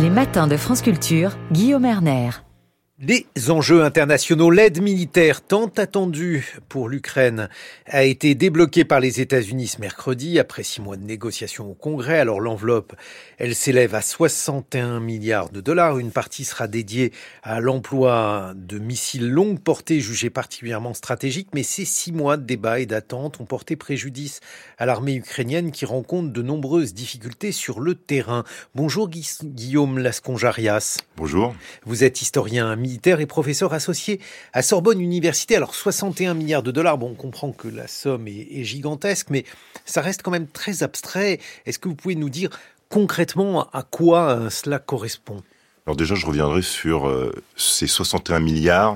Les matins de France Culture, Guillaume Erner. Les enjeux internationaux, l'aide militaire tant attendue pour l'Ukraine a été débloquée par les États-Unis ce mercredi après 6 mois de négociations au Congrès. Alors l'enveloppe, elle s'élève à 61 milliards de dollars. Une partie sera dédiée à l'emploi de missiles longue portée jugés particulièrement stratégiques. Mais ces 6 mois de débat et d'attente ont porté préjudice à l'armée ukrainienne qui rencontre de nombreuses difficultés sur le terrain. Bonjour Guillaume Lasconjarias. Bonjour. Vous êtes historien militaire et professeur associé à Sorbonne Université. Alors 61 milliards de dollars, bon, on comprend que la somme est gigantesque, mais ça reste quand même très abstrait. Est-ce que vous pouvez nous dire concrètement à quoi cela correspond ? Alors déjà, je reviendrai sur ces 61 milliards.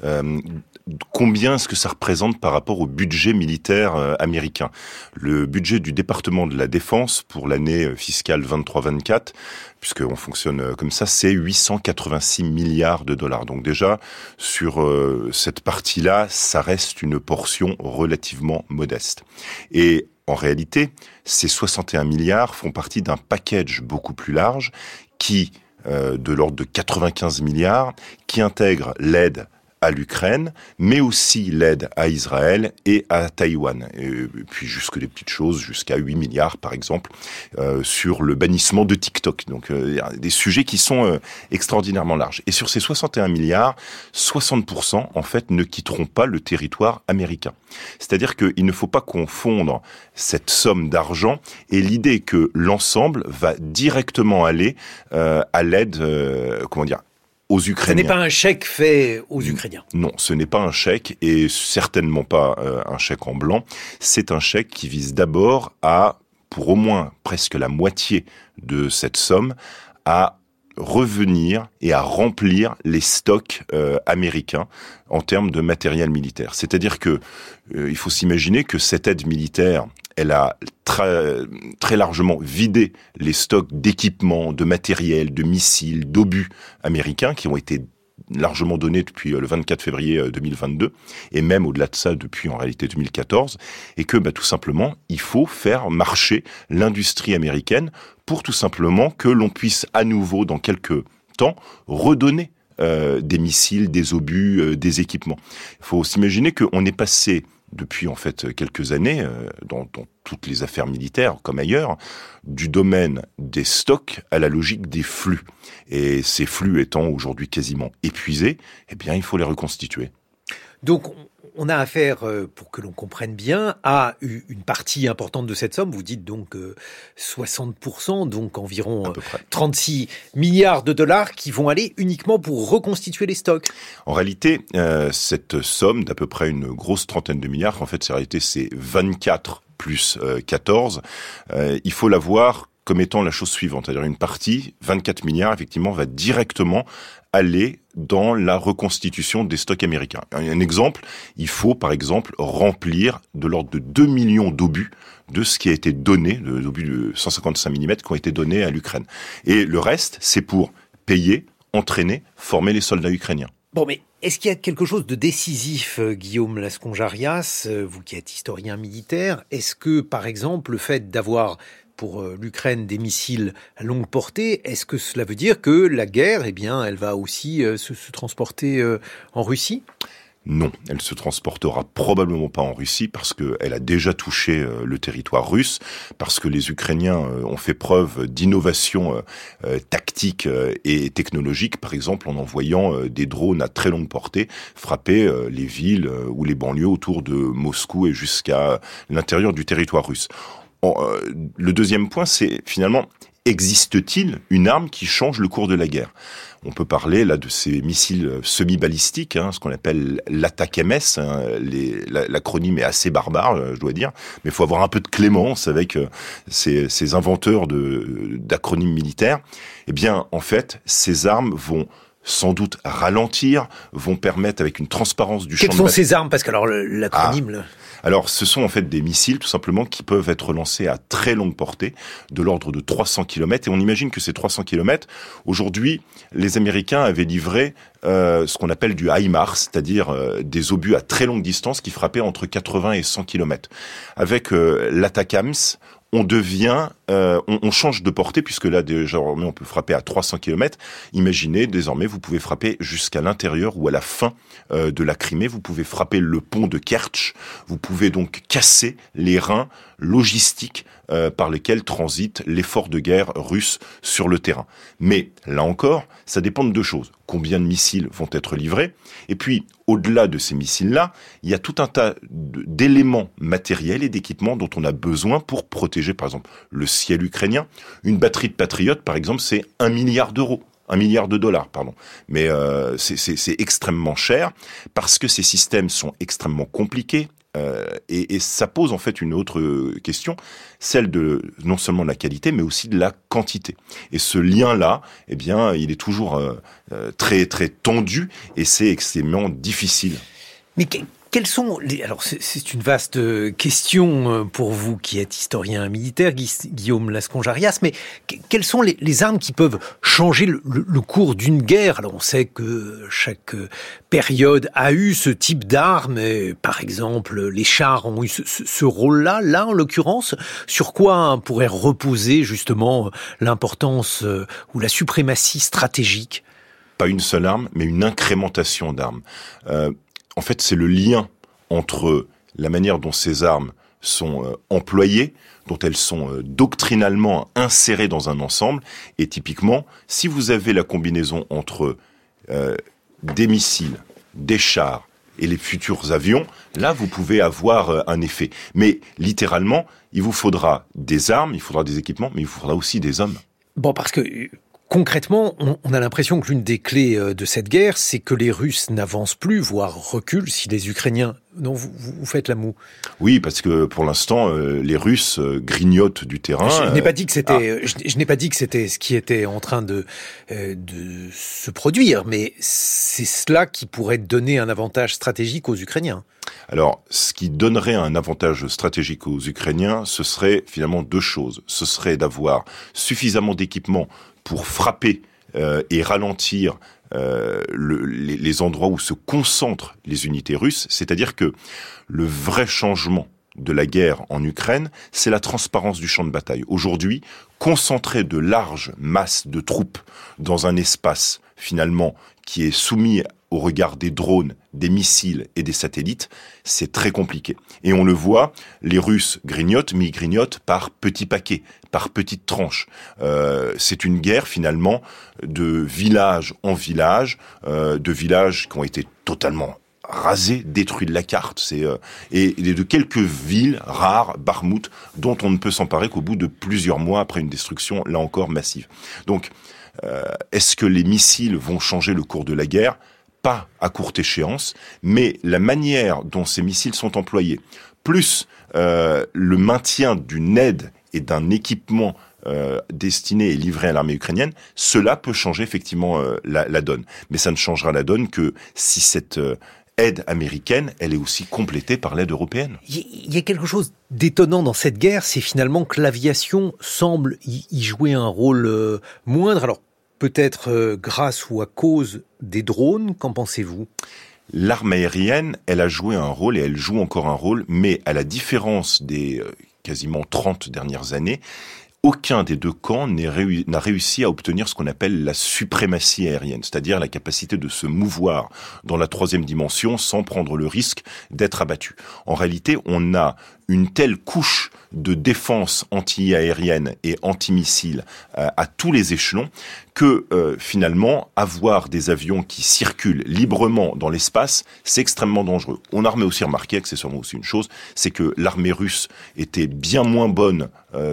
Combien est-ce que ça représente par rapport au budget militaire américain ? Le budget du département de la Défense pour l'année fiscale 23-24, puisqu'on fonctionne comme ça, c'est 886 milliards de dollars. Donc déjà, sur cette partie-là, ça reste une portion relativement modeste. Et en réalité, ces 61 milliards font partie d'un package beaucoup plus large qui, de l'ordre de 95 milliards, qui intègre l'aide à l'Ukraine, mais aussi l'aide à Israël et à Taïwan. Et puis jusque des petites choses, jusqu'à 8 milliards par exemple, sur le bannissement de TikTok. Donc des sujets qui sont extraordinairement larges. Et sur ces 61 milliards, 60% en fait ne quitteront pas le territoire américain. C'est-à-dire qu'il ne faut pas confondre cette somme d'argent et l'idée que l'ensemble va directement aller à l'aide, aux Ukrainiens. Ce n'est pas un chèque fait aux Ukrainiens. Non, ce n'est pas un chèque et certainement pas un chèque en blanc. C'est un chèque qui vise d'abord à, pour au moins presque la moitié de cette somme, à revenir et à remplir les stocks américains en termes de matériel militaire. C'est-à-dire que il faut s'imaginer que cette aide militaire, elle a très largement vidé les stocks d'équipements, de matériel, de missiles, d'obus américains qui ont été largement donnés depuis le 24 février 2022 et même au-delà de ça depuis en réalité 2014 et que tout simplement il faut faire marcher l'industrie américaine pour tout simplement que l'on puisse à nouveau dans quelques temps redonner des missiles, des obus, des équipements. Il faut s'imaginer qu'on est passé depuis en fait quelques années, dans toutes les affaires militaires comme ailleurs, du domaine des stocks à la logique des flux. Et ces flux étant aujourd'hui quasiment épuisés, eh bien il faut les reconstituer. Donc on a affaire, pour que l'on comprenne bien, à une partie importante de cette somme. Vous dites donc 60%, donc environ 36 milliards de dollars qui vont aller uniquement pour reconstituer les stocks. En réalité, cette somme d'à peu près une grosse trentaine de milliards, en fait, en réalité, c'est 24 plus 14. Il faut la voir comme étant la chose suivante, c'est-à-dire une partie, 24 milliards, effectivement, va directement aller dans la reconstitution des stocks américains. Un exemple, il faut par exemple remplir de l'ordre de 2 millions d'obus de ce qui a été donné, d'obus de 155 mm qui ont été donnés à l'Ukraine. Et le reste, c'est pour payer, entraîner, former les soldats ukrainiens. Bon, mais est-ce qu'il y a quelque chose de décisif, Guillaume Lasconjarias, vous qui êtes historien militaire? Est-ce que, par exemple, le fait d'avoir pour l'Ukraine des missiles à longue portée, est-ce que cela veut dire que la guerre, elle va aussi se transporter en Russie ? Non, elle se transportera probablement pas en Russie parce qu'elle a déjà touché le territoire russe, parce que les Ukrainiens ont fait preuve d'innovation tactique et technologique, par exemple en envoyant des drones à très longue portée frapper les villes ou les banlieues autour de Moscou et jusqu'à l'intérieur du territoire russe. Le deuxième point, c'est finalement, existe-t-il une arme qui change le cours de la guerre ? On peut parler là de ces missiles semi-balistiques, ce qu'on appelle l'ATACMS. L'acronyme est assez barbare, je dois dire, mais il faut avoir un peu de clémence avec ces inventeurs d'acronymes militaires. Eh bien, en fait, ces armes vont sans doute ralentir, vont permettre avec une transparence du champ de bataille. Quelles sont ces armes ? Parce que alors l'acronyme... Alors, ce sont en fait des missiles, tout simplement, qui peuvent être lancés à très longue portée, de l'ordre de 300 km. Et on imagine que ces 300 km, aujourd'hui, les Américains avaient livré ce qu'on appelle du HIMARS, c'est-à-dire des obus à très longue distance qui frappaient entre 80 et 100 km. Avec l'ATACMS, on devient on change de portée, puisque là, désormais, on peut frapper à 300 km. Imaginez, désormais, vous pouvez frapper jusqu'à l'intérieur ou à la fin de la Crimée. Vous pouvez frapper le pont de Kertch. Vous pouvez donc casser les reins logistiques par lesquels transite l'effort de guerre russe sur le terrain. Mais, là encore, ça dépend de deux choses. Combien de missiles vont être livrés? Et puis, au-delà de ces missiles-là, il y a tout un tas d'éléments matériels et d'équipements dont on a besoin pour protéger, par exemple, le ciel ukrainien. Une batterie de Patriot, par exemple, c'est 1 milliard d'euros. 1 milliard de dollars, pardon. Mais c'est extrêmement cher parce que ces systèmes sont extrêmement compliqués. Et ça pose en fait une autre question, celle de non seulement de la qualité, mais aussi de la quantité. Et ce lien-là, eh bien, il est toujours très très tendu et c'est extrêmement difficile. Mais quels sont les... Alors c'est une vaste question pour vous qui êtes historien militaire, Guillaume Lasconge-Arias, mais quelles sont les armes qui peuvent changer le cours d'une guerre? Alors on sait que chaque période a eu ce type d'armes, par exemple les chars ont eu ce rôle-là. Là, en l'occurrence, sur quoi pourrait reposer justement l'importance ou la suprématie stratégique? Pas une seule arme, mais une incrémentation d'armes. En fait, c'est le lien entre la manière dont ces armes sont employées, dont elles sont doctrinalement insérées dans un ensemble. Et typiquement, si vous avez la combinaison entre des missiles, des chars et les futurs avions, là, vous pouvez avoir un effet. Mais littéralement, il vous faudra des armes, il faudra des équipements, mais il vous faudra aussi des hommes. Bon, parce que... Concrètement, on a l'impression que l'une des clés de cette guerre, c'est que les Russes n'avancent plus, voire reculent, si les Ukrainiens... Non, vous faites la moue. Oui, parce que pour l'instant, les Russes grignotent du terrain. Je n'ai pas dit que c'était, je n'ai pas dit que c'était ce qui était en train de se produire, mais c'est cela qui pourrait donner un avantage stratégique aux Ukrainiens. Alors, ce qui donnerait un avantage stratégique aux Ukrainiens, ce serait finalement deux choses. Ce serait d'avoir suffisamment d'équipements pour frapper et ralentir les endroits où se concentrent les unités russes, c'est-à-dire que le vrai changement de la guerre en Ukraine, c'est la transparence du champ de bataille. Aujourd'hui, concentrer de larges masses de troupes dans un espace, finalement, qui est soumis au regard des drones, des missiles et des satellites, c'est très compliqué. Et on le voit, les Russes grignotent, mais ils grignotent par petits paquets, par petites tranches. C'est une guerre, finalement, de village en village, de villages qui ont été totalement rasés, détruits de la carte. Et de quelques villes rares, Bakhmout, dont on ne peut s'emparer qu'au bout de plusieurs mois après une destruction, là encore, massive. Donc, est-ce que les missiles vont changer le cours de la guerre ? Pas à courte échéance, mais la manière dont ces missiles sont employés, plus le maintien d'une aide et d'un équipement destiné et livré à l'armée ukrainienne, cela peut changer effectivement la donne. Mais ça ne changera la donne que si cette aide américaine, elle est aussi complétée par l'aide européenne. Il y a quelque chose d'étonnant dans cette guerre, c'est finalement que l'aviation semble y jouer un rôle moindre. Alors, peut-être grâce ou à cause des drones, qu'en pensez-vous ? L'arme aérienne, elle a joué un rôle et elle joue encore un rôle, mais à la différence des quasiment 30 dernières années, aucun des deux camps n'a réussi à obtenir ce qu'on appelle la suprématie aérienne, c'est-à-dire la capacité de se mouvoir dans la troisième dimension sans prendre le risque d'être abattu. En réalité, on a une telle couche de défense anti-aérienne et anti-missile à tous les échelons que finalement, avoir des avions qui circulent librement dans l'espace, c'est extrêmement dangereux. On a aussi remarqué, accessoirement aussi une chose, c'est que l'armée russe était bien moins bonne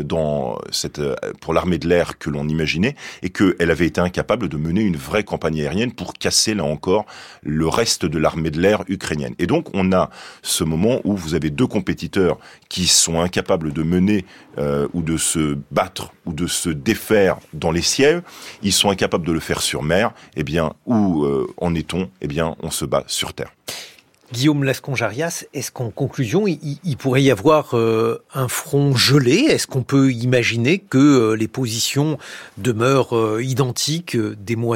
pour l'armée de l'air que l'on imaginait, et qu'elle avait été incapable de mener une vraie campagne aérienne pour casser, là encore, le reste de l'armée de l'air ukrainienne. Et donc, on a ce moment où vous avez deux compétiteurs qui sont incapables de mener ou de se battre ou de se défaire dans les cieux. Ils sont incapables de le faire sur mer. Eh bien, où en est-on ? Eh bien, on se bat sur terre. Guillaume Lasconge-Arias, est-ce qu'en conclusion, il pourrait y avoir un front gelé ? Est-ce qu'on peut imaginer que les positions demeurent identiques des mois durant ?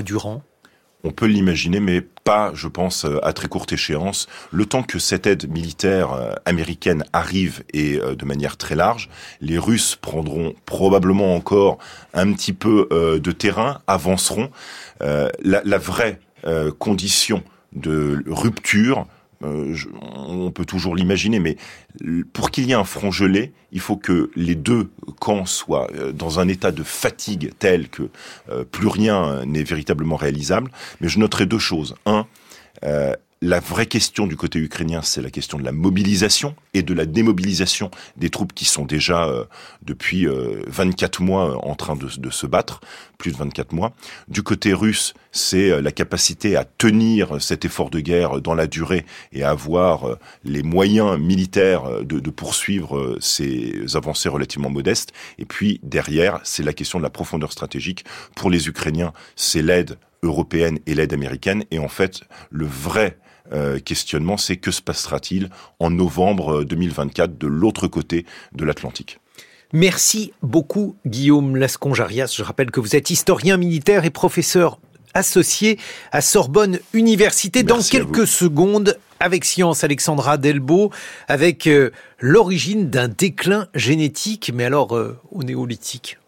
On peut l'imaginer, mais pas, je pense, à très courte échéance. Le temps que cette aide militaire américaine arrive et de manière très large, les Russes prendront probablement encore un petit peu de terrain, avanceront. La vraie condition de rupture, on peut toujours l'imaginer, mais pour qu'il y ait un front gelé, il faut que les deux camps soient dans un état de fatigue tel que plus rien n'est véritablement réalisable. Mais je noterai deux choses. Un, la vraie question du côté ukrainien, c'est la question de la mobilisation et de la démobilisation des troupes qui sont déjà depuis 24 mois en train de se battre, plus de 24 mois. Du côté russe, c'est la capacité à tenir cet effort de guerre dans la durée et à avoir les moyens militaires de poursuivre ces avancées relativement modestes. Et puis derrière, c'est la question de la profondeur stratégique. Pour les Ukrainiens, c'est l'aide européenne et l'aide américaine. Et en fait, le vrai questionnement, c'est que se passera-t-il en novembre 2024 de l'autre côté de l'Atlantique. Merci beaucoup Guillaume Lasconge-Arias. Je rappelle que vous êtes historien militaire et professeur associé à Sorbonne Université. Dans quelques secondes, avec Science, Alexandra Delbo, avec l'origine d'un déclin génétique, mais alors au néolithique.